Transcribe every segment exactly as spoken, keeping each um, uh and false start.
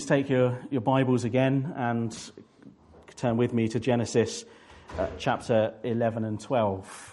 to take your, your Bibles again and turn with me to Genesis uh, chapter eleven and twelve.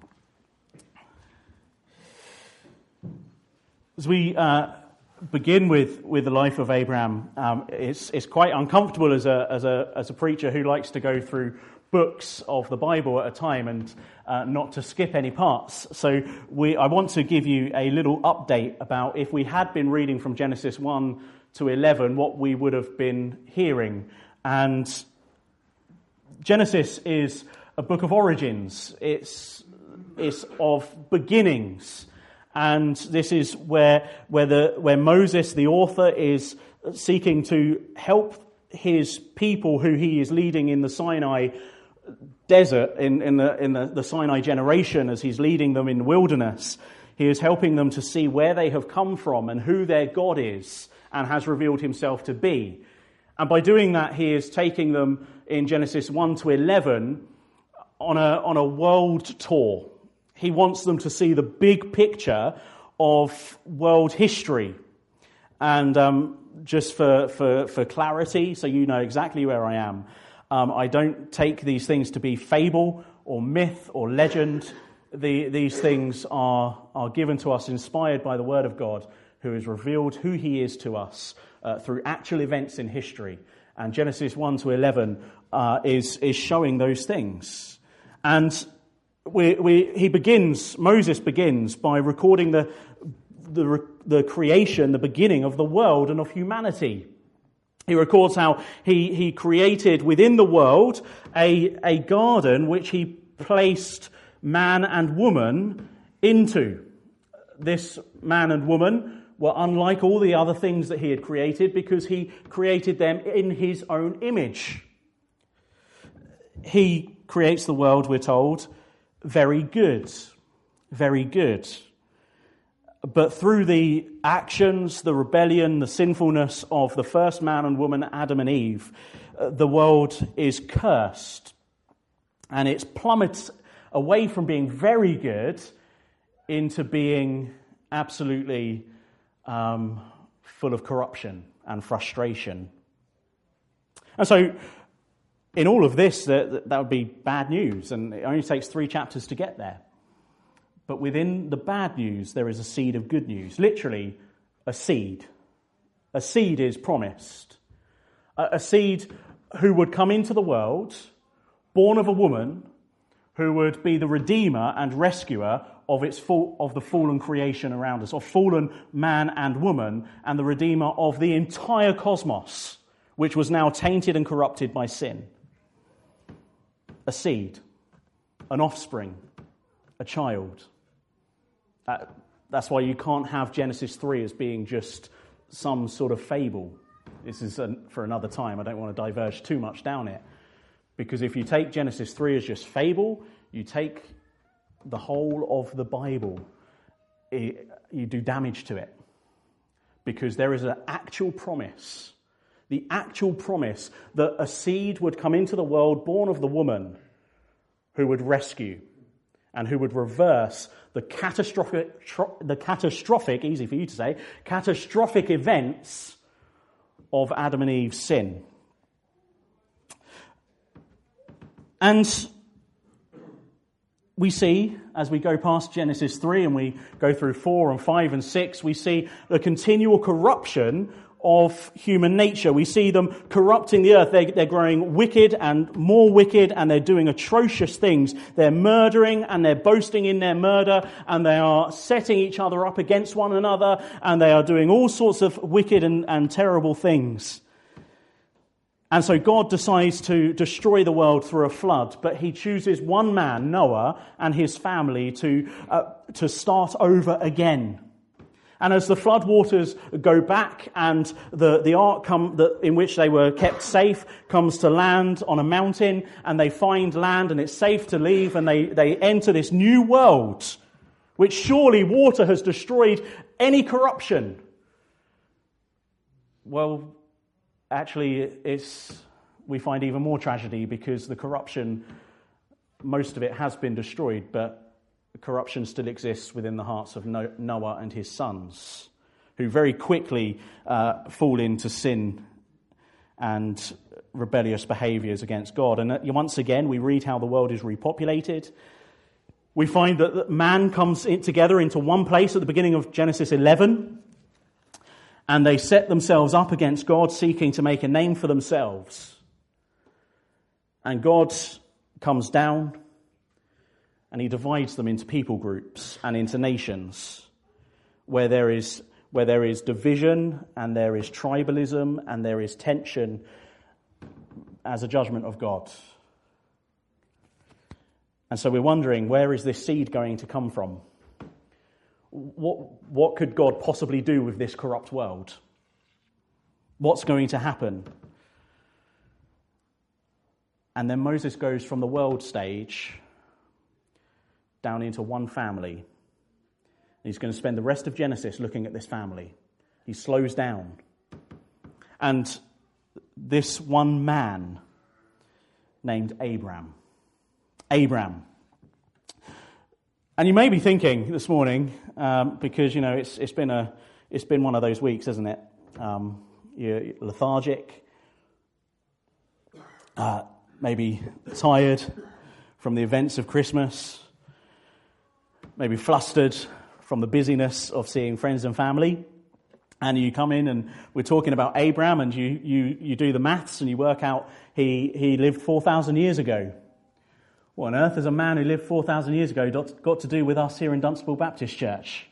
As we uh, begin with, with the life of Abraham, um, it's it's quite uncomfortable as a as a as a preacher who likes to go through books of the Bible at a time and uh, not to skip any parts. So we I want to give you a little update about if we had been reading from Genesis one to eleven, what we would have been hearing. And Genesis is a book of origins. It's it's of beginnings. And this is where where the where Moses, the author, is seeking to help his people who he is leading in the Sinai desert, in, in the in the, the Sinai generation, as he's leading them in the wilderness. He is helping them to see where they have come from and who their God is and has revealed himself to be. And by doing that, he is taking them in Genesis one to eleven on a on a world tour. He wants them to see the big picture of world history. And um, just for, for, for clarity, so you know exactly where I am, um, I don't take these things to be fable or myth or legend. The, these things are, are given to us, inspired by the Word of God, who has revealed who he is to us uh, through actual events in history. And Genesis one to eleven uh, is, is showing those things. And We, we, he begins, Moses begins by recording the, the, the creation, the beginning of the world and of humanity. He records how he, he created within the world a, a garden which he placed man and woman into. This man and woman were unlike all the other things that he had created because he created them in his own image. He creates the world, we're told, very good, very good. But through the actions, the rebellion, the sinfulness of the first man and woman, Adam and Eve, the world is cursed. And it's plummeted away from being very good into being absolutely um, full of corruption and frustration. And so, in all of this, that, that would be bad news, and it only takes three chapters to get there. But within the bad news, there is a seed of good news. Literally, a seed. A seed is promised. A, a seed who would come into the world, born of a woman, who would be the redeemer and rescuer of its full, of the fallen creation around us, of fallen man and woman, and the redeemer of the entire cosmos, which was now tainted and corrupted by sin. A seed, an offspring, a child. Uh, that's why you can't have Genesis three as being just some sort of fable. This is an, for another time. I don't want to diverge too much down it. Because if you take Genesis three as just fable, you take the whole of the Bible, it, you do damage to it. Because there is an actual promise. The actual promise that a seed would come into the world born of the woman who would rescue and who would reverse the catastrophic, the catastrophic, easy for you to say, catastrophic events of Adam and Eve's sin. And we see, as we go past Genesis three and we go through four and five and six, we see the continual corruption of human nature. We see them corrupting the earth. They, they're growing wicked and more wicked, and they're doing atrocious things. They're murdering and they're boasting in their murder, and they are setting each other up against one another, and they are doing all sorts of wicked and, and terrible things. And so God decides to destroy the world through a flood, but he chooses one man, Noah, and his family to uh, to start over again. And as the flood waters go back and the, the ark come, the, in which they were kept safe comes to land on a mountain, and they find land and it's safe to leave, and they, they enter this new world, which surely water has destroyed any corruption. Well, actually, it's we find even more tragedy, because the corruption, most of it has been destroyed, but corruption still exists within the hearts of Noah and his sons, who very quickly uh, fall into sin and rebellious behaviours against God. And once again, we read how the world is repopulated. We find that man comes in together into one place at the beginning of Genesis eleven, and they set themselves up against God, seeking to make a name for themselves. And God comes down, and he divides them into people groups and into nations, where there is where there is division, and there is tribalism, and there is tension as a judgment of God. And so we're wondering, where is this seed going to come from? What, what could God possibly do with this corrupt world? What's going to happen? And then Moses goes from the world stage down into one family. He's going to spend the rest of Genesis looking at this family. He slows down. And this one man named Abram. Abram. And you may be thinking this morning, um, because you know it's it's been a it's been one of those weeks, isn't it? Um, you're lethargic, uh, maybe tired from the events of Christmas, maybe flustered from the busyness of seeing friends and family. And you come in and we're talking about Abram, and you you you do the maths and you work out he he lived four thousand years ago. What on earth has a man who lived four thousand years ago got to do with us here in Dunstable Baptist Church?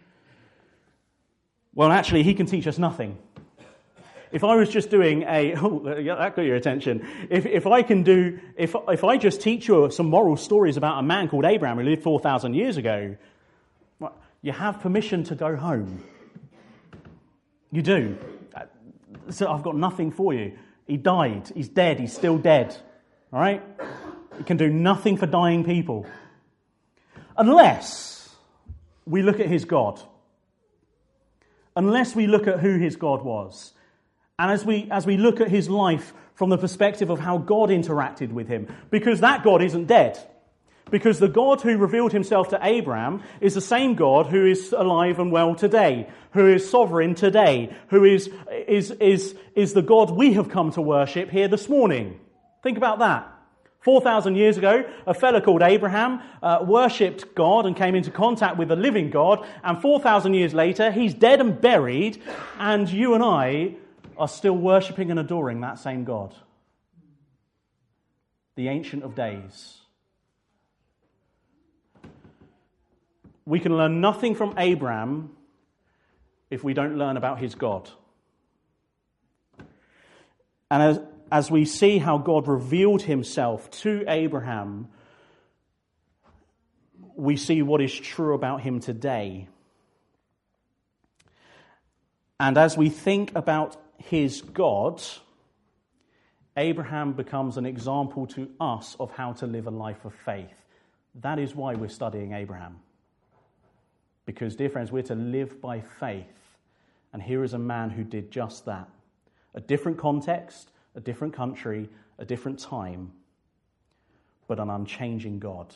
Well, actually, he can teach us nothing. If I was just doing a, oh, that got your attention. If if I can do, if if I just teach you some moral stories about a man called Abraham who lived four thousand years ago, you have permission to go home. You do. So I've got nothing for you. He died. He's dead. He's still dead. All right? He can do nothing for dying people. Unless we look at his God. Unless we look at who his God was. And as we as we look at his life from the perspective of how God interacted with him. Because that God isn't dead. Because the God who revealed himself to Abraham is the same God who is alive and well today, who is sovereign today, who is is is is the God we have come to worship here this morning. Think about that. four thousand years ago, a fellow called Abraham uh, worshipped God and came into contact with the living God, and four thousand years later, he's dead and buried, and you and I are still worshipping and adoring that same God. The Ancient of Days. We can learn nothing from Abraham if we don't learn about his God. And as, as we see how God revealed himself to Abraham, we see what is true about him today. And as we think about his God, Abraham becomes an example to us of how to live a life of faith. That is why we're studying Abraham. Because, dear friends, we're to live by faith. And here is a man who did just that. A different context, a different country, a different time, but an unchanging God.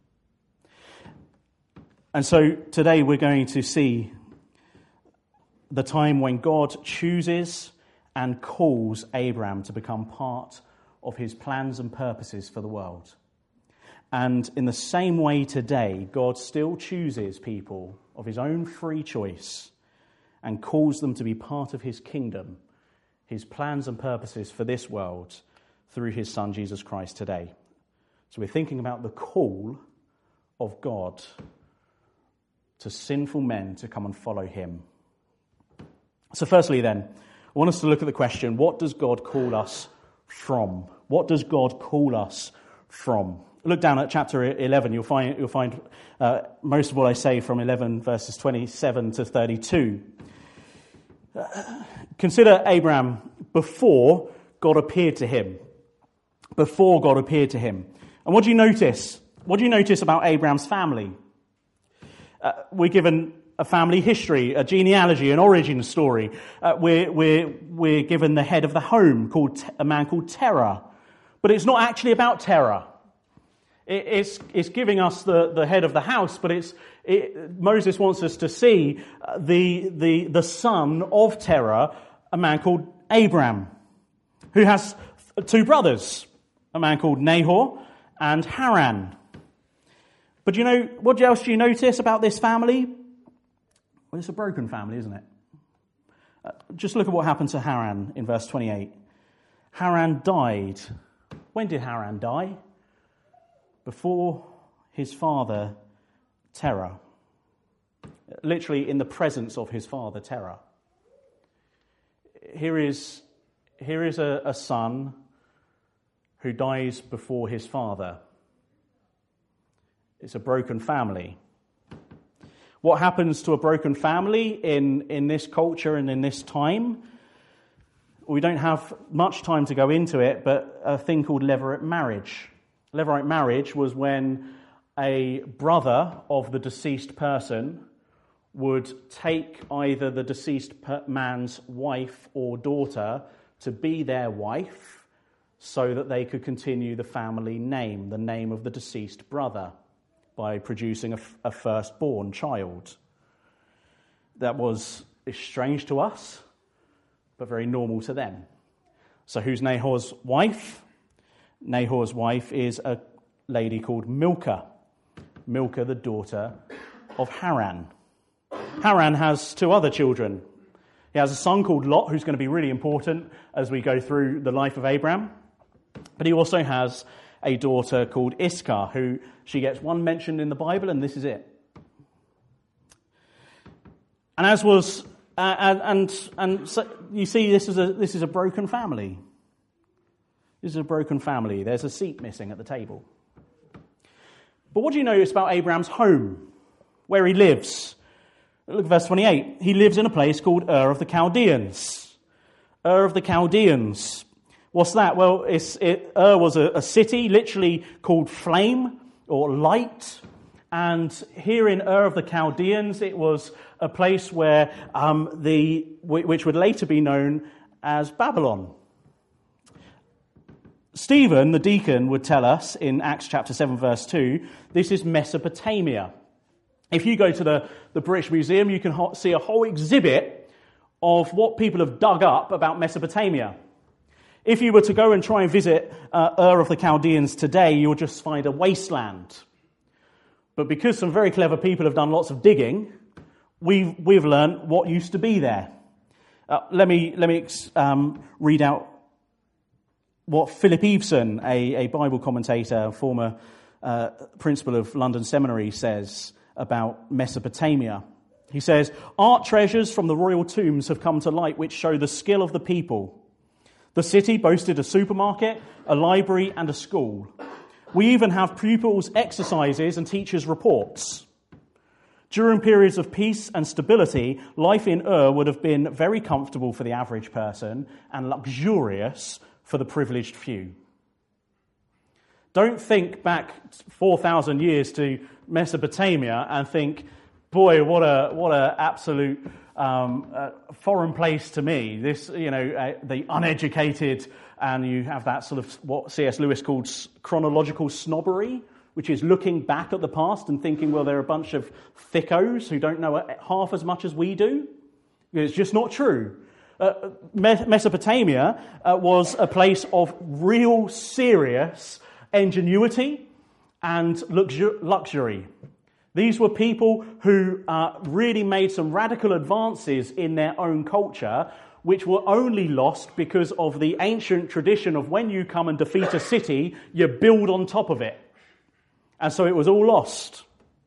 And so today we're going to see the time when God chooses and calls Abraham to become part of his plans and purposes for the world. And in the same way today, God still chooses people of his own free choice and calls them to be part of his kingdom, his plans and purposes for this world through his Son, Jesus Christ, today. So we're thinking about the call of God to sinful men to come and follow him. So firstly then, I want us to look at the question, what does God call us from? What does God call us from? Look down at chapter eleven. You'll find you'll find uh, most of what I say from eleven verses twenty-seven to thirty-two. Uh, consider Abraham before God appeared to him. Before God appeared to him. And what do you notice? What do you notice about Abraham's family? Uh, we're given a family history, a genealogy, an origin story. Uh, we're, we're, we're given the head of the home, called a man called Terah. But it's not actually about Terah. It, it's, it's giving us the, the head of the house, but it's it, Moses wants us to see the, the, the son of Terah, a man called Abram. who has two brothers, a man called Nahor and Haran. But you know, what else do you notice about this family? Well, it's a broken family, isn't it? Uh, just look at what happened to Haran in verse twenty-eight. Haran died. When did Haran die? Before his father, Terah. Literally in the presence of his father, Terah. Here is, here is a, a son who dies before his father. It's a broken family. What happens to a broken family in, in this culture and in this time? We don't have much time to go into it, but a thing called levirate marriage. Levirate marriage was when a brother of the deceased person would take either the deceased man's wife or daughter to be their wife so that they could continue the family name, the name of the deceased brother, by producing a, a firstborn child. That was strange to us, but very normal to them. So who's Nahor's wife? Nahor's wife is a lady called Milcah. Milcah, the daughter of Haran. Haran has two other children. He has a son called Lot, who's going to be really important as we go through the life of Abraham. But he also has a daughter called Iscah, who she gets one mentioned in the Bible, and this is it. And as was, uh, and and, and so you see, this is a this is a broken family. This is a broken family. There's a seat missing at the table. But what do you notice about Abraham's home, where he lives? Look at verse twenty-eight. He lives in a place called Ur of the Chaldeans. Ur of the Chaldeans. What's that? Well, it's, it, Ur was a, a city literally called flame or light. And here in Ur of the Chaldeans, it was a place where um, the which would later be known as Babylon. Stephen, the deacon, would tell us in Acts chapter seven, verse two, this is Mesopotamia. If you go to the, the British Museum, you can ho- see a whole exhibit of what people have dug up about Mesopotamia. If you were to go and try and visit uh, Ur of the Chaldeans today, you'll just find a wasteland. But because some very clever people have done lots of digging, we've, we've learned what used to be there. Uh, let me, let me um, read out what Philip Eveson, a, a Bible commentator, former uh, principal of London Seminary, says about Mesopotamia. He says, art treasures from the royal tombs have come to light which show the skill of the people. The city boasted a supermarket, a library, and a school. We even have pupils' exercises and teachers' reports. During periods of peace and stability, life in Ur would have been very comfortable for the average person and luxurious for the privileged few. Don't think back four thousand years to Mesopotamia and think, boy, what a what a absolute um, uh, foreign place to me. This, you know, uh, the uneducated, and you have that sort of what C S Lewis called chronological snobbery, which is looking back at the past and thinking, well, they're a bunch of thickos who don't know half as much as we do. It's just not true. Uh, Mesopotamia uh, was a place of real serious ingenuity and luxu- luxury. These were people who uh, really made some radical advances in their own culture, which were only lost because of the ancient tradition of when you come and defeat a city, you build on top of it. And so it was all lost.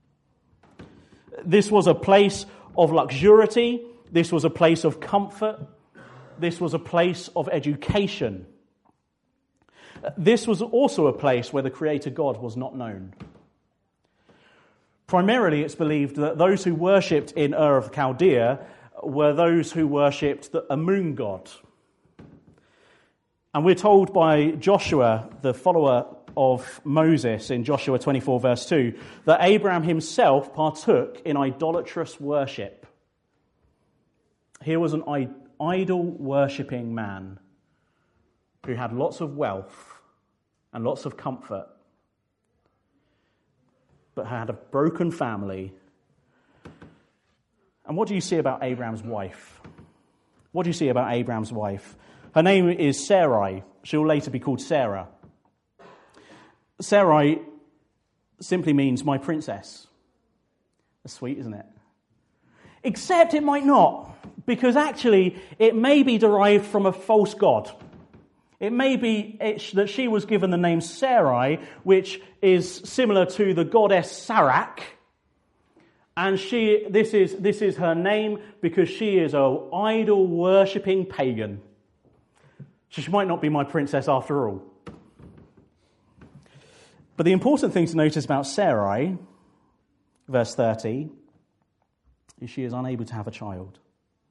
This was a place of luxuriety. This was a place of comfort. This was a place of education. This was also a place where the Creator God was not known. Primarily, it's believed that those who worshipped in Ur of Chaldea were those who worshipped a moon god. And we're told by Joshua, the follower of Moses, in Joshua twenty-four, verse two, that Abraham himself partook in idolatrous worship. Here was an idol-worshipping man who had lots of wealth and lots of comfort, but had a broken family. And what do you see about Abraham's wife? What do you see about Abraham's wife? Her Her name is Sarai. She'll later be called Sarah. Sarai simply means my princess. That's sweet, isn't it? Except it might not, because actually it may be derived from a false god. It may be it, that she was given the name Sarai, which is similar to the goddess Sarak. And she, this is, this is her name because she is an idol-worshipping pagan. So she might not be my princess after all. But the important thing to notice about Sarai, verse thirty, is she is unable to have a child.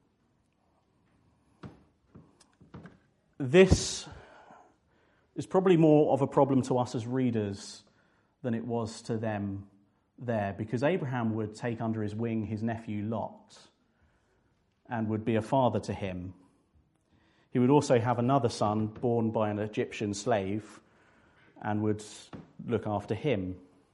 This is probably more of a problem to us as readers than it was to them there, because Abraham would take under his wing his nephew Lot and would be a father to him. He would also have another son born by an Egyptian slave and would look after him.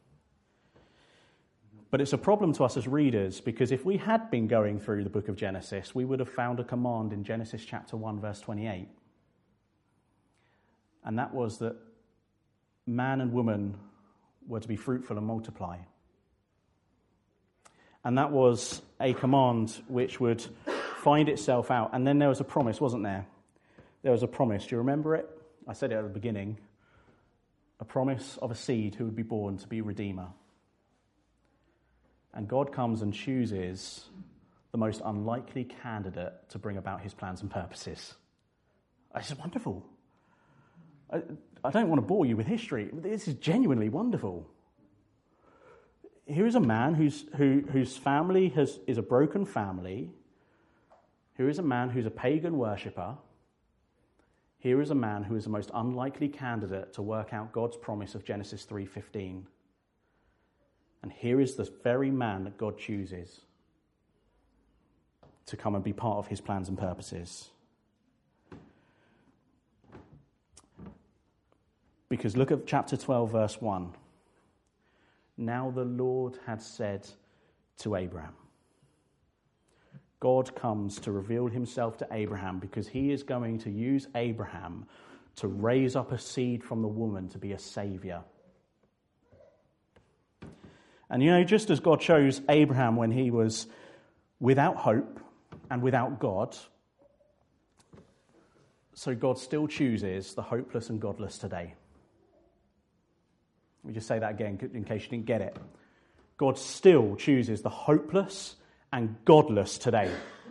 But it's a problem to us as readers, because if we had been going through the book of Genesis, we would have found a command in Genesis chapter one, verse twenty-eight. And that was that man and woman were to be fruitful and multiply. And that was a command which would find itself out. And then there was a promise, wasn't there? There was a promise. Do you remember it? I said it at the beginning. A promise of a seed who would be born to be Redeemer. And God comes and chooses the most unlikely candidate to bring about his plans and purposes. This is wonderful. I, I don't want to bore you with history. This is genuinely wonderful. Here is a man whose, who, whose family has, is a broken family. Here is a man who's a pagan worshipper. Here is a man who is the most unlikely candidate to work out God's promise of Genesis three fifteen. And here is the very man that God chooses to come and be part of his plans and purposes. Because look at chapter twelve, verse one. Now the Lord had said to Abraham. God comes to reveal himself to Abraham because he is going to use Abraham to raise up a seed from the woman to be a saviour. And you know, just as God chose Abraham when he was without hope and without God, so God still chooses the hopeless and godless today. Let me just say that again in case you didn't get it. God still chooses the hopeless and godless today.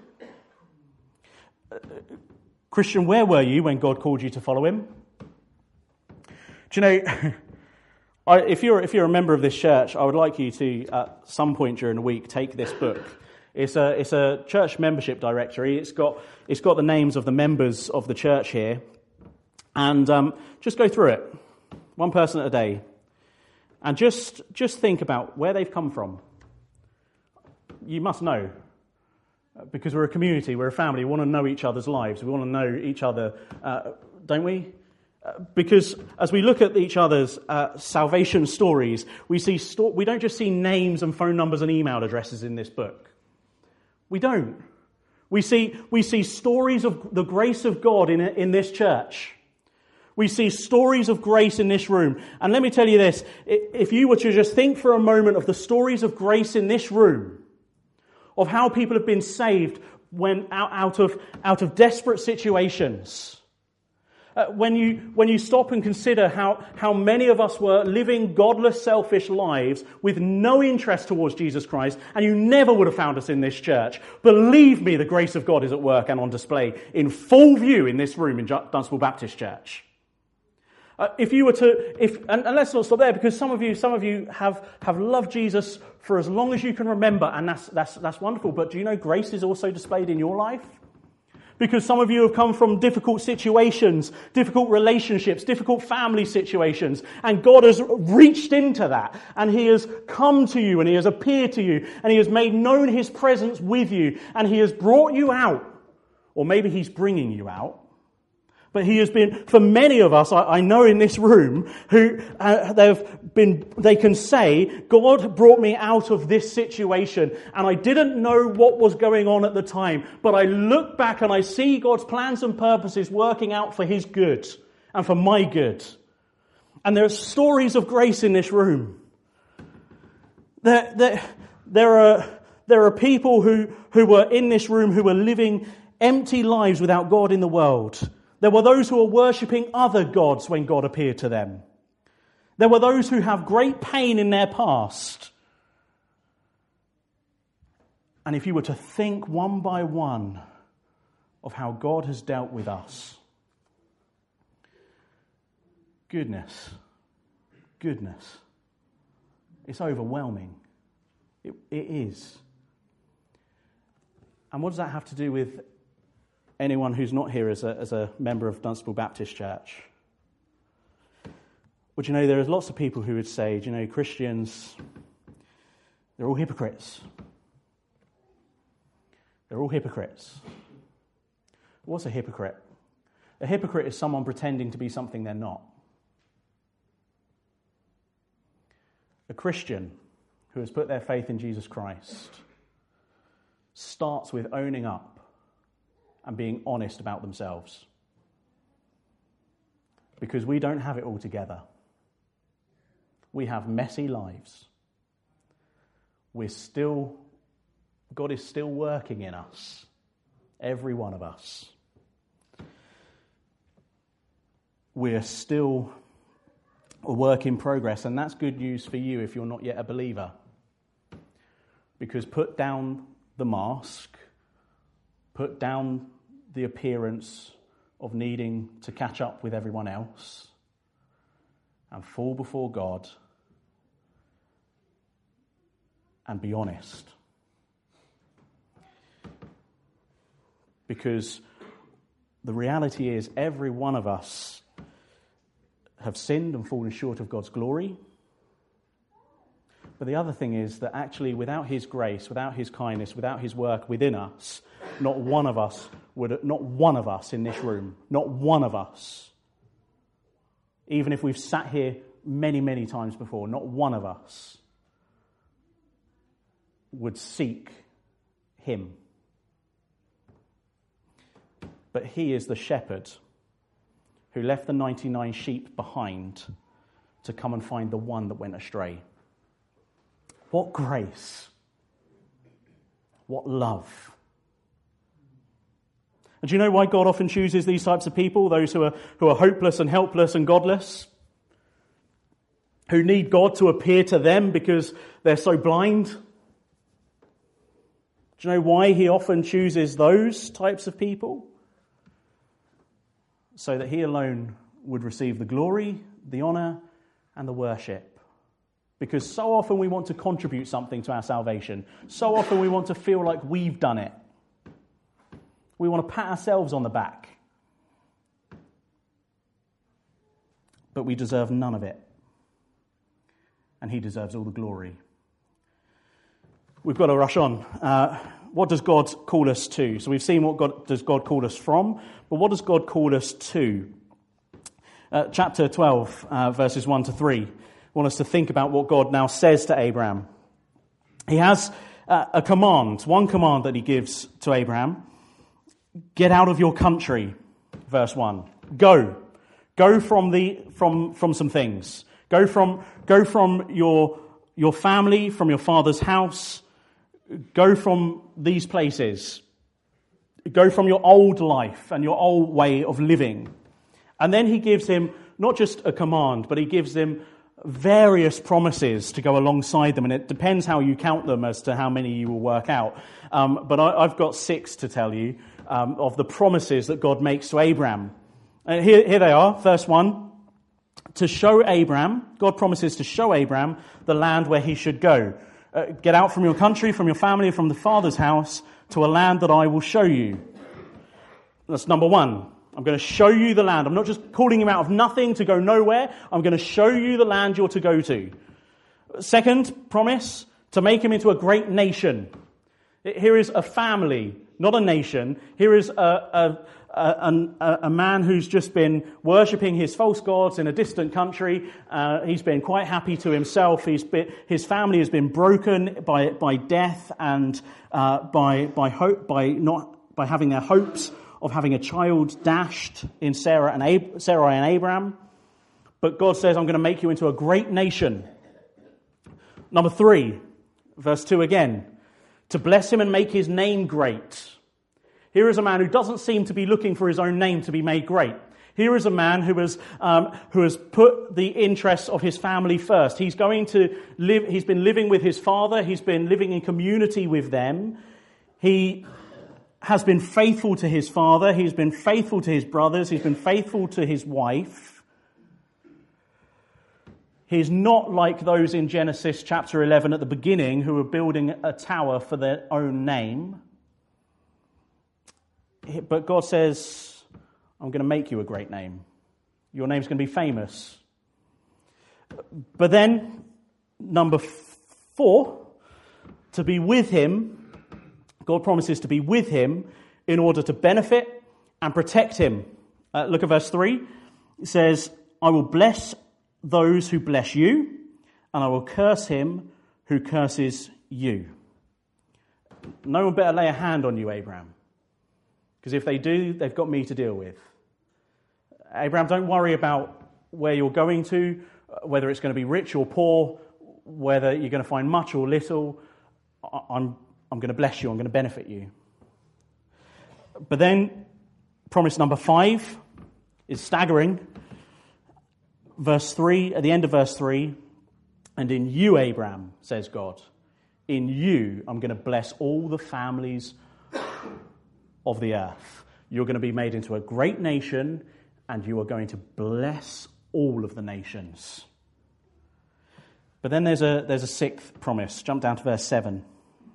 Uh, Christian, where were you when God called you to follow him? Do you know, I, if you're if you're a member of this church, I would like you to, at some point during the week, take this book. It's a it's a church membership directory. It's got it's got the names of the members of the church here, and um, just go through it, one person at a day, and just just think about where they've come from. You must know, because we're a community, we're a family. We want to know each other's lives. We want to know each other, uh, don't we? Uh, because as we look at each other's uh, salvation stories, we see sto- we don't just see names and phone numbers and email addresses in this book. We don't. We see we see stories of the grace of God in in this church. We see stories of grace in this room. And let me tell you this: if you were to just think for a moment of the stories of grace in this room, of how people have been saved when out, out of out of desperate situations. Uh, when you when you stop and consider how, how many of us were living godless, selfish lives with no interest towards Jesus Christ, and you never would have found us in this church. Believe me, the grace of God is at work and on display in full view in this room in Dunstable Baptist Church. Uh, if you were to, if and, and let's not stop there, because some of you, some of you have, have loved Jesus for as long as you can remember, and that's that's that's wonderful. But do you know grace is also displayed in your life? Because some of you have come from difficult situations, difficult relationships, difficult family situations, and God has reached into that, and he has come to you, and he has appeared to you, and he has made known his presence with you, and he has brought you out, or maybe he's bringing you out. But he has been, for many of us, I, I know in this room, who uh, they've been, they can say, God brought me out of this situation, and I didn't know what was going on at the time, but I look back and I see God's plans and purposes working out for his good and for my good. And there are stories of grace in this room. There, there, there are, there are people who, who were in this room who were living empty lives without God in the world. There were those who were worshipping other gods when God appeared to them. There were those who have great pain in their past. And if you were to think one by one of how God has dealt with us, goodness, goodness, it's overwhelming. It, it is. And what does that have to do with anyone who's not here as a, as a member of Dunstable Baptist Church? Well, you know, there are lots of people who would say, you know, Christians, they're all hypocrites. They're all hypocrites. What's a hypocrite? A hypocrite is someone pretending to be something they're not. A Christian who has put their faith in Jesus Christ starts with owning up and being honest about themselves. Because we don't have it all together. We have messy lives. We're still, God is still working in us. Every one of us. We're still a work in progress, and that's good news for you if you're not yet a believer. Because put down the mask, put down the appearance of needing to catch up with everyone else, and fall before God and be honest. Because the reality is every one of us have sinned and fallen short of God's glory. But the other thing is that actually without his grace, without his kindness, without his work within us, not one of us would, not one of us in this room, not one of us, even if we've sat here many, many times before, not one of us would seek him. But he is the shepherd who left the ninety-nine sheep behind to come and find the one that went astray. What grace. What love. And do you know why God often chooses these types of people? Those who are, who are hopeless and helpless and godless? Who need God to appear to them because they're so blind? Do you know why he often chooses those types of people? So that he alone would receive the glory, the honour, and the worship. Because so often we want to contribute something to our salvation. So often we want to feel like we've done it. We want to pat ourselves on the back. But we deserve none of it. And he deserves all the glory. We've got to rush on. Uh, what does God call us to? So we've seen what God does God call us from, but what does God call us to? Uh, chapter twelve, uh, verses one to three. I want us to think about what God now says to Abraham. He has uh, a command, one command that he gives to Abraham. Get out of your country, verse one. Go. Go from the from from some things. Go from go from your your family, from your father's house. Go from these places. Go from your old life and your old way of living. And then he gives him not just a command, but he gives him various promises to go alongside them. And it depends how you count them as to how many you will work out. Um, but I, I've got six to tell you um, of the promises that God makes to Abraham. And here, here they are. Verse one. To show Abraham, God promises to show Abraham the land where he should go. Uh, get out from your country, from your family, from the father's house, to a land that I will show you. That's number one. I'm going to show you the land. I'm not just calling him out of nothing to go nowhere. I'm going to show you the land you're to go to. Second promise, to make him into a great nation. Here is a family, not a nation. Here is a, a, a, a, a man who's just been worshipping his false gods in a distant country. Uh, he's been quite happy to himself. He's been, his family has been broken by by death and uh, by by hope by not by having their hopes of having a child dashed in Sarah and Ab- Sarai and Abraham. But God says, I'm going to make you into a great nation. Number three, verse two again, to bless him and make his name great. Here is a man who doesn't seem to be looking for his own name to be made great. Here is a man who has um, who has put the interests of his family first. He's going to live. He's been living with his father. He's been living in community with them. He has been faithful to his father. He's been faithful to his brothers. He's been faithful to his wife. He's not like those in Genesis chapter eleven at the beginning who were building a tower for their own name. But God says, I'm going to make you a great name. Your name's going to be famous. But then, number four, to be with him, God promises to be with him in order to benefit and protect him. Uh, look at verse three. It says, I will bless those who bless you, and I will curse him who curses you. No one better lay a hand on you, Abraham. Because if they do, they've got me to deal with. Abraham, don't worry about where you're going to, whether it's going to be rich or poor, whether you're going to find much or little. I'm I'm going to bless you. I'm going to benefit you. But then, promise number five is staggering. Verse three, at the end of verse three, and in you, Abraham, says God, in you, I'm going to bless all the families of the earth. You're going to be made into a great nation, and you are going to bless all of the nations. But then there's a there's a sixth promise. Jump down to verse seven.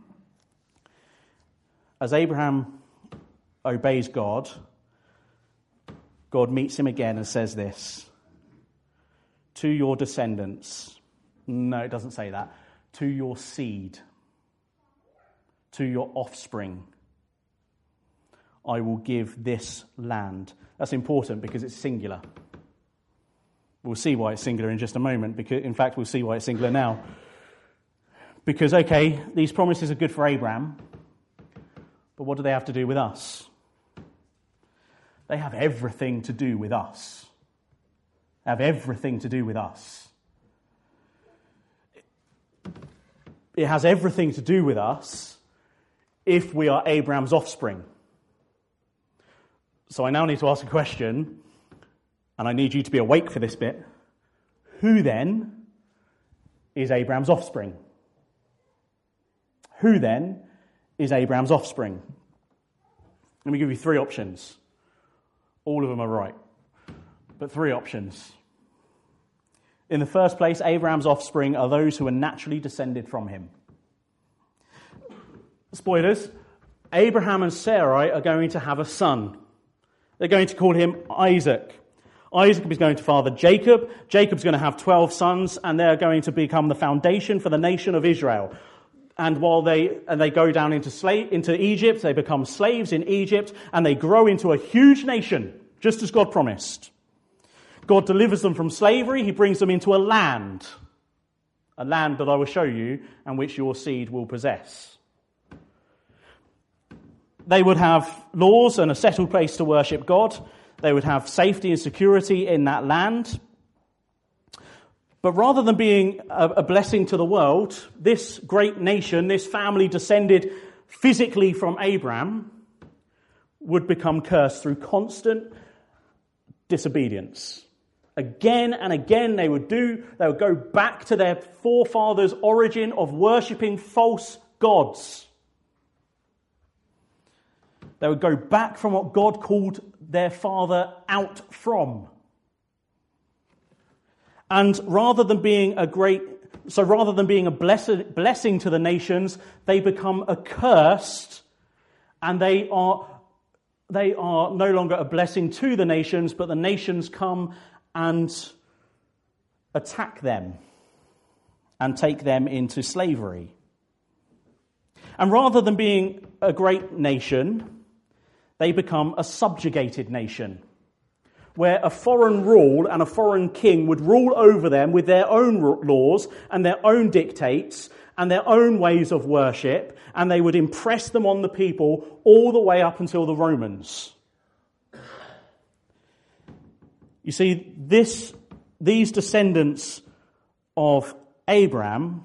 As Abraham obeys God, God meets him again and says this, to your descendants. No, it doesn't say that. To your seed, to your offspring, I will give this land. That's important because it's singular. We'll see why it's singular in just a moment. Because, in fact, we'll see why it's singular now. Because, okay, these promises are good for Abraham, but what do they have to do with us? They have everything to do with us. They have everything to do with us. It has everything to do with us if we are Abraham's offspring. So I now need to ask a question, and I need you to be awake for this bit. Who then is Abraham's offspring? Who then is Abraham's offspring? Let me give you three options. All of them are right, but three options. In the first place, Abraham's offspring are those who are naturally descended from him. Spoilers, Abraham and Sarai are going to have a son. They're going to call him Isaac. Isaac is going to father Jacob. Jacob's going to have twelve sons, and they're going to become the foundation for the nation of Israel. And while they and they go down into slave into Egypt, they become slaves in Egypt, and they grow into a huge nation, just as God promised. God delivers them from slavery. He brings them into a land, a land that I will show you, and which your seed will possess. They would have laws and a settled place to worship God. They would have safety and security in that land. But rather than being a blessing to the world, this great nation, this family descended physically from Abraham, would become cursed through constant disobedience. Again and again they would do, they would go back to their forefathers' origin of worshipping false gods. They would go back from what God called their father out from. And rather than being a great, so rather than being a blessed, blessing to the nations, they become accursed, and they are, they are no longer a blessing to the nations, but the nations come and attack them and take them into slavery. And rather than being a great nation, they become a subjugated nation, where a foreign rule and a foreign king would rule over them with their own laws and their own dictates and their own ways of worship, and they would impress them on the people all the way up until the Romans. You see, this, these descendants of Abraham,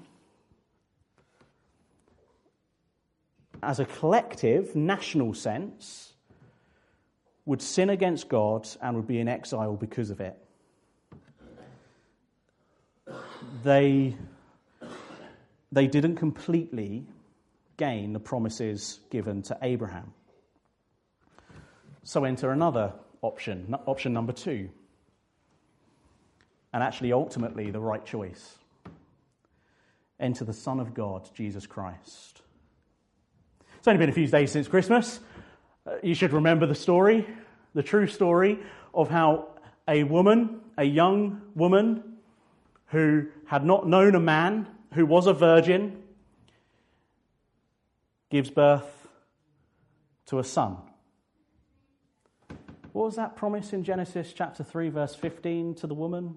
as a collective, national sense, would sin against God and would be in exile because of it. They, they didn't completely gain the promises given to Abraham. So enter another option, option number two. And actually, ultimately, the right choice. Enter the Son of God, Jesus Christ. It's only been a few days since Christmas. Uh, you should remember the story, the true story of how a woman, a young woman who had not known a man, who was a virgin, gives birth to a son. What was that promise in Genesis chapter three, verse fifteen to the woman?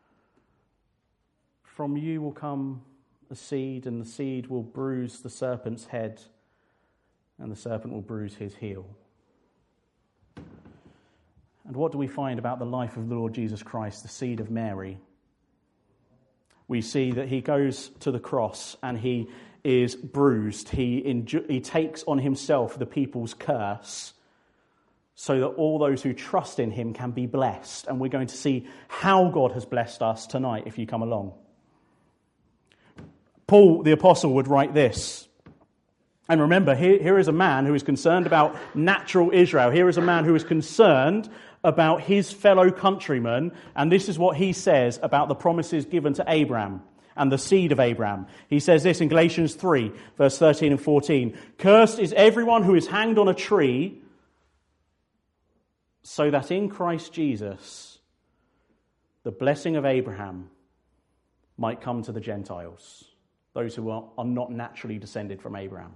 From you will come a seed, and the seed will bruise the serpent's head, and the serpent will bruise his heel. And what do we find about the life of the Lord Jesus Christ, the seed of Mary? We see that he goes to the cross and he is bruised. He, enju- he takes on himself the people's curse so that all those who trust in him can be blessed. And we're going to see how God has blessed us tonight if you come along. Paul, the apostle, would write this. And remember, here, here is a man who is concerned about natural Israel. Here is a man who is concerned about his fellow countrymen. And this is what he says about the promises given to Abraham and the seed of Abraham. He says this in Galatians three, verse thirteen and fourteen. Cursed is everyone who is hanged on a tree, so that in Christ Jesus, the blessing of Abraham might come to the Gentiles, those who are, are not naturally descended from Abraham.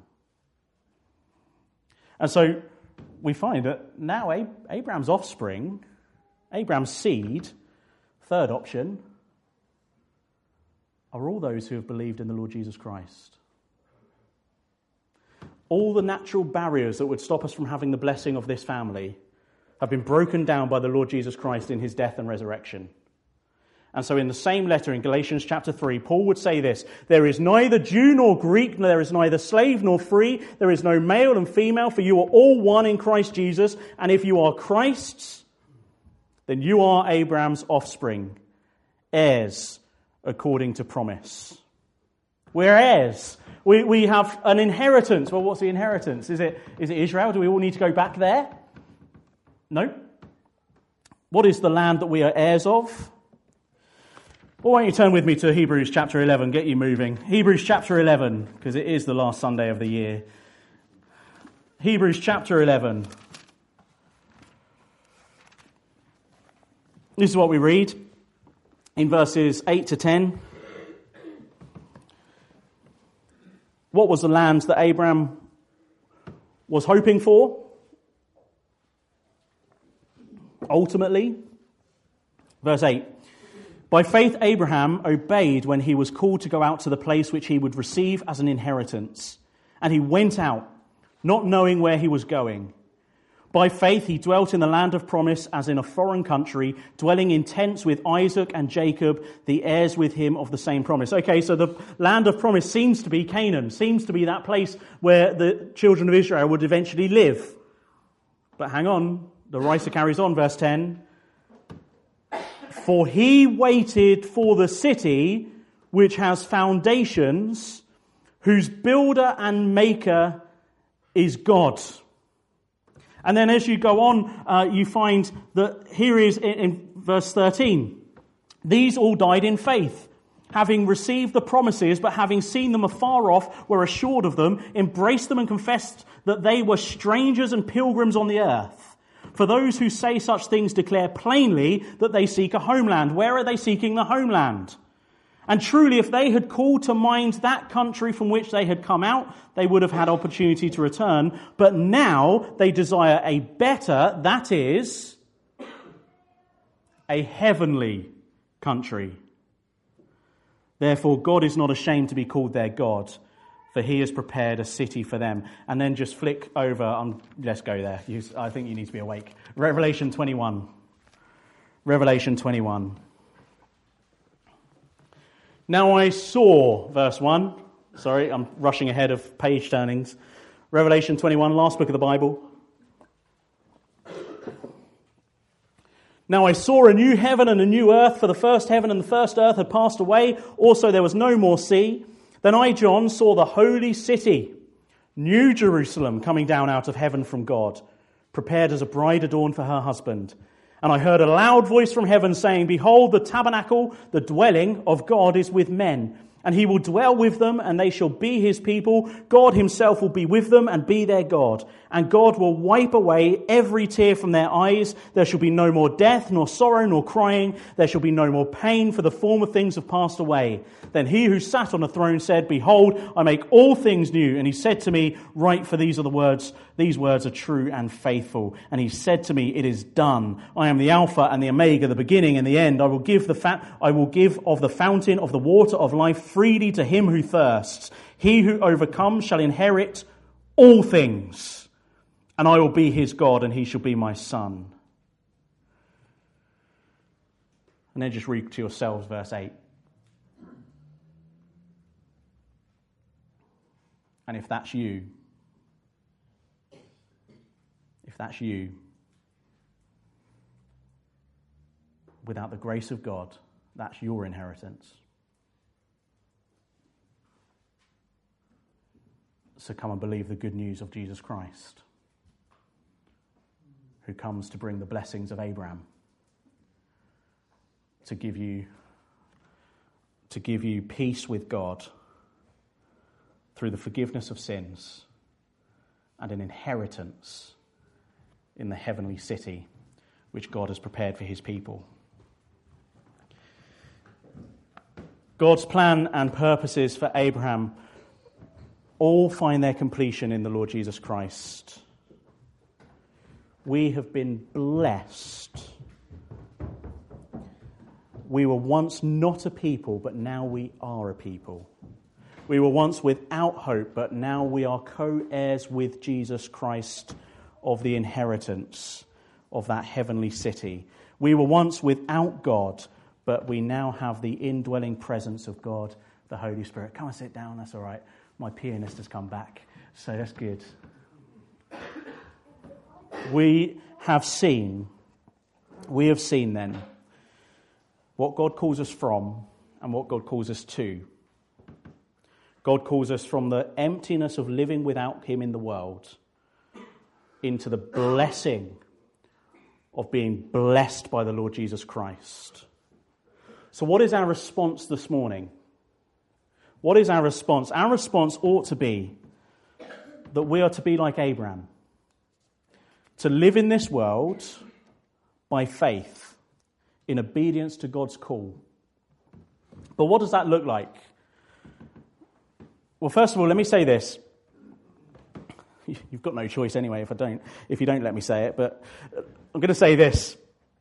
And so we find that now Abraham's offspring, Abraham's seed, third option, are all those who have believed in the Lord Jesus Christ. All the natural barriers that would stop us from having the blessing of this family have been broken down by the Lord Jesus Christ in his death and resurrection. And so in the same letter in Galatians chapter three, Paul would say this: there is neither Jew nor Greek, there is neither slave nor free, there is no male and female, for you are all one in Christ Jesus. And if you are Christ's, then you are Abraham's offspring, heirs according to promise. We're heirs. We, we have an inheritance. Well, what's the inheritance? Is it, is it Israel? Do we all need to go back there? No. What is the land that we are heirs of? Well, why don't you turn with me to Hebrews chapter eleven, get you moving. Hebrews chapter eleven, because it is the last Sunday of the year. Hebrews chapter eleven. This is what we read in verses eight to ten. What was the land that Abraham was hoping for? Ultimately, verse eight. By faith, Abraham obeyed when he was called to go out to the place which he would receive as an inheritance. And he went out, not knowing where he was going. By faith, he dwelt in the land of promise as in a foreign country, dwelling in tents with Isaac and Jacob, the heirs with him of the same promise. Okay, so the land of promise seems to be Canaan, seems to be that place where the children of Israel would eventually live. But hang on, the writer carries on, verse ten. For he waited for the city which has foundations, whose builder and maker is God. And then as you go on, uh, you find that here is in, in verse thirteen. These all died in faith, having received the promises, but having seen them afar off, were assured of them, embraced them and confessed that they were strangers and pilgrims on the earth. For those who say such things declare plainly that they seek a homeland. Where are they seeking the homeland? And truly, if they had called to mind that country from which they had come out, they would have had opportunity to return. But now they desire a better, that is, a heavenly country. Therefore, God is not ashamed to be called their God, for he has prepared a city for them. And then just flick over, on, let's go there. You, I think you need to be awake. Revelation twenty-one. Revelation twenty-one. Now I saw, verse one, sorry, I'm rushing ahead of page turnings. Revelation twenty-one, last book of the Bible. Now I saw a new heaven and a new earth, for the first heaven and the first earth had passed away. Also there was no more sea. Then I, John, saw the holy city, New Jerusalem, coming down out of heaven from God, prepared as a bride adorned for her husband. And I heard a loud voice from heaven saying, Behold, the tabernacle, the dwelling of God is with men, and he will dwell with them, and they shall be his people. God himself will be with them and be their God. And God will wipe away every tear from their eyes. There shall be no more death, nor sorrow, nor crying. There shall be no more pain, for the former things have passed away. Then he who sat on the throne said, Behold, I make all things new. And he said to me, Write, for these are the words. These words are true and faithful. And he said to me, It is done. I am the Alpha and the Omega, the beginning and the end. I will give the fa- I will give of the fountain of the water of life freely to him who thirsts. He who overcomes shall inherit all things. And I will be his God, and he shall be my son. And then just read to yourselves verse eight. And if that's you, if that's you, without the grace of God, that's your inheritance. So come and believe the good news of Jesus Christ, who comes to bring the blessings of Abraham, to give you, to give you peace with God through the forgiveness of sins and an inheritance in the heavenly city which God has prepared for his people. God's plan and purposes for Abraham all find their completion in the Lord Jesus Christ. We have been blessed. We were once not a people, but now we are a people. We were once without hope, but now we are co-heirs with Jesus Christ of the inheritance of that heavenly city. We were once without God, but we now have the indwelling presence of God, the Holy Spirit. Come and sit down, that's all right. My pianist has come back, so that's good. We have seen, we have seen then what God calls us from and what God calls us to. God calls us from the emptiness of living without him in the world into the blessing of being blessed by the Lord Jesus Christ. So what is our response this morning? What is our response? Our response ought to be that we are to be like Abraham, to live in this world by faith, in obedience to God's call. But what does that look like? Well, first of all, let me say this. You've got no choice anyway if I don't, if you don't let me say it, but I'm going to say this.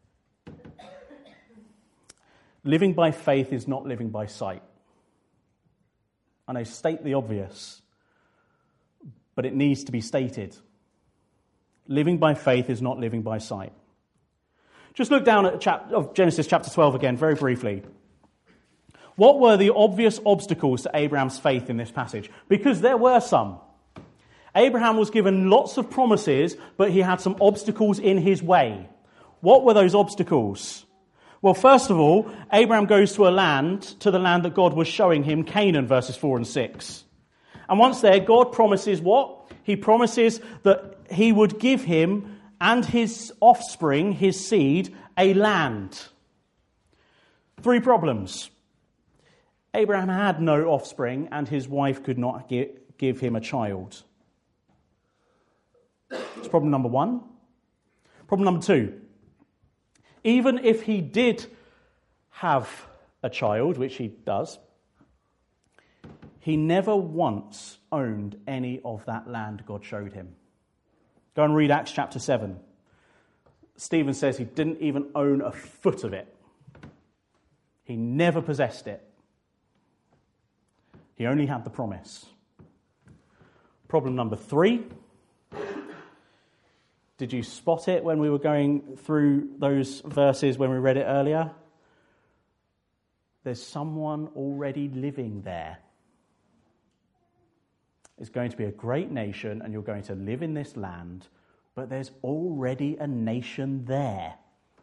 Living by faith is not living by sight. And I state the obvious, but it needs to be stated. Living by faith is not living by sight. Just look down at chap- of Genesis chapter twelve again, very briefly. What were the obvious obstacles to Abraham's faith in this passage? Because there were some. Abraham was given lots of promises, but he had some obstacles in his way. What were those obstacles? Well, first of all, Abraham goes to a land, to the land that God was showing him, Canaan, verses four and six. And once there, God promises what? He promises that he would give him and his offspring, his seed, a land. Three problems. Abraham had no offspring and his wife could not give him a child. That's problem number one. Problem number two. Even if he did have a child, which he does, he never once owned any of that land God showed him. Go and read Acts chapter seven. Stephen says he didn't even own a foot of it. He never possessed it. He only had the promise. Problem number three. Did you spot it when we were going through those verses when we read it earlier? There's someone already living there. It's going to be a great nation and you're going to live in this land, but there's already a nation there.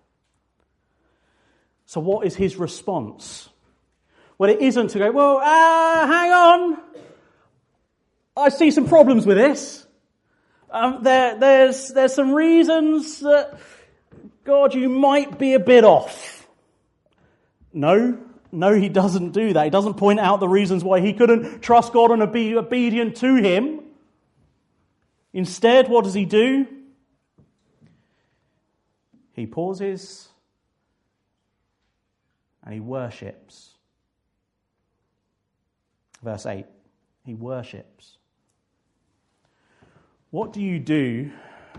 So what is his response? Well, it isn't to go, well, uh, hang on. I see some problems with this. Um, there, there's, there's some reasons that, God, you might be a bit off. No, no, he doesn't do that. He doesn't point out the reasons why he couldn't trust God and be obedient to him. Instead, what does he do? He pauses and he worships. Verse eight, he worships. What do you do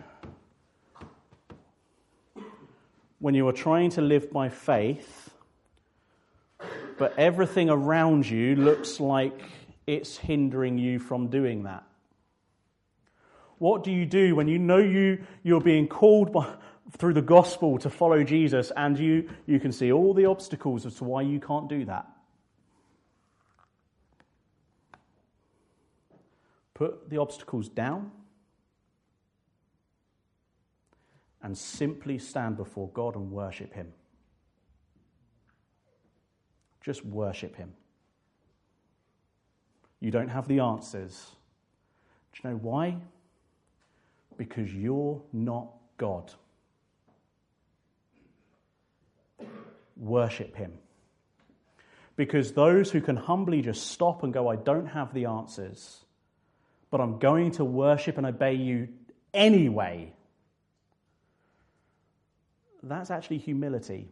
when you are trying to live by faith, but everything around you looks like it's hindering you from doing that? What do you do when you know you, you're being called by, through the gospel to follow Jesus, and you, you can see all the obstacles as to why you can't do that? Put the obstacles down and simply stand before God and worship him. Just worship him. You don't have the answers. Do you know why? Because you're not God. Worship him. Because those who can humbly just stop and go, I don't have the answers, but I'm going to worship and obey you anyway, that's actually humility.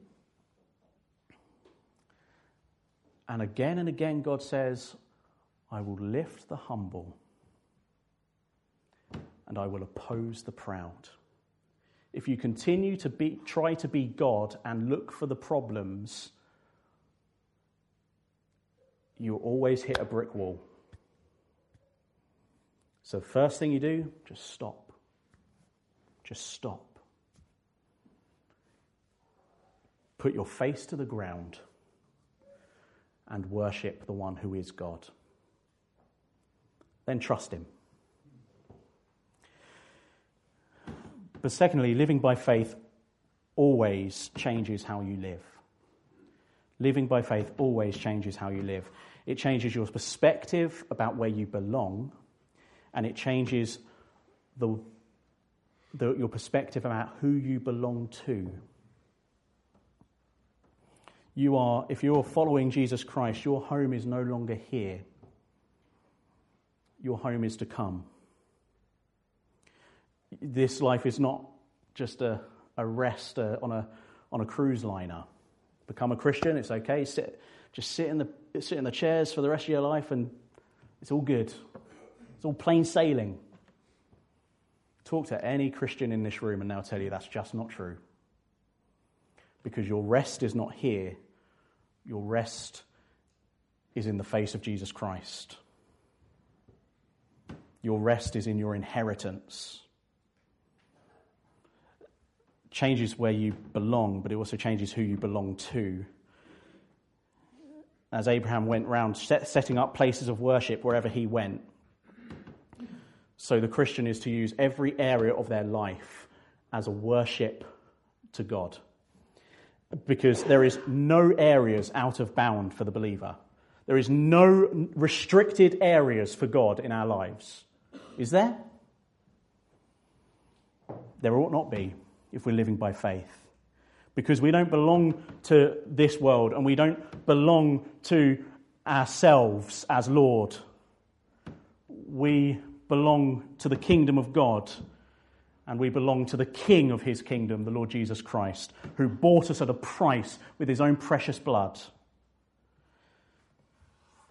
And again and again God says, I will lift the humble and I will oppose the proud. If you continue to be, try to be God and look for the problems, you'll always hit a brick wall. So first thing you do, just stop. Just stop. Put your face to the ground and worship the one who is God. Then trust him. But secondly, living by faith always changes how you live. Living by faith always changes how you live. It changes your perspective about where you belong, and it changes the, the, your perspective about who you belong to. You are, if you're following Jesus Christ, your home is no longer here. Your home is to come. This life is not just a, a rest uh, on a on a cruise liner. Become a Christian, it's okay. Sit, just sit in the sit in the chairs for the rest of your life, and it's all good. It's all plain sailing. Talk to any Christian in this room, and they'll tell you that's just not true. Because your rest is not here. Your rest is in the face of Jesus Christ. Your rest is in your inheritance. Changes where you belong, but it also changes who you belong to. As Abraham went round set, setting up places of worship wherever he went, so the Christian is to use every area of their life as a worship to God. Because there is no areas out of bound for the believer. There is no restricted areas for God in our lives. Is there? There ought not be if we're living by faith. Because we don't belong to this world and we don't belong to ourselves as Lord. We belong to the kingdom of God. And we belong to the King of his kingdom, the Lord Jesus Christ, who bought us at a price with his own precious blood.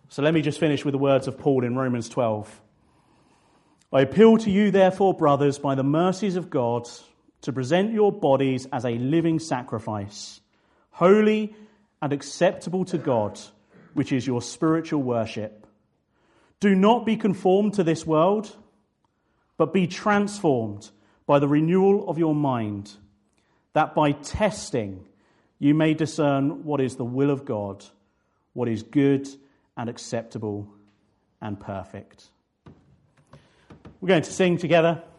So let me just finish with the words of Paul in Romans twelve. I appeal to you, therefore, brothers, by the mercies of God, to present your bodies as a living sacrifice, holy and acceptable to God, which is your spiritual worship. Do not be conformed to this world, but be transformed by the renewal of your mind, that by testing you may discern what is the will of God, what is good and acceptable and perfect. We're going to sing together.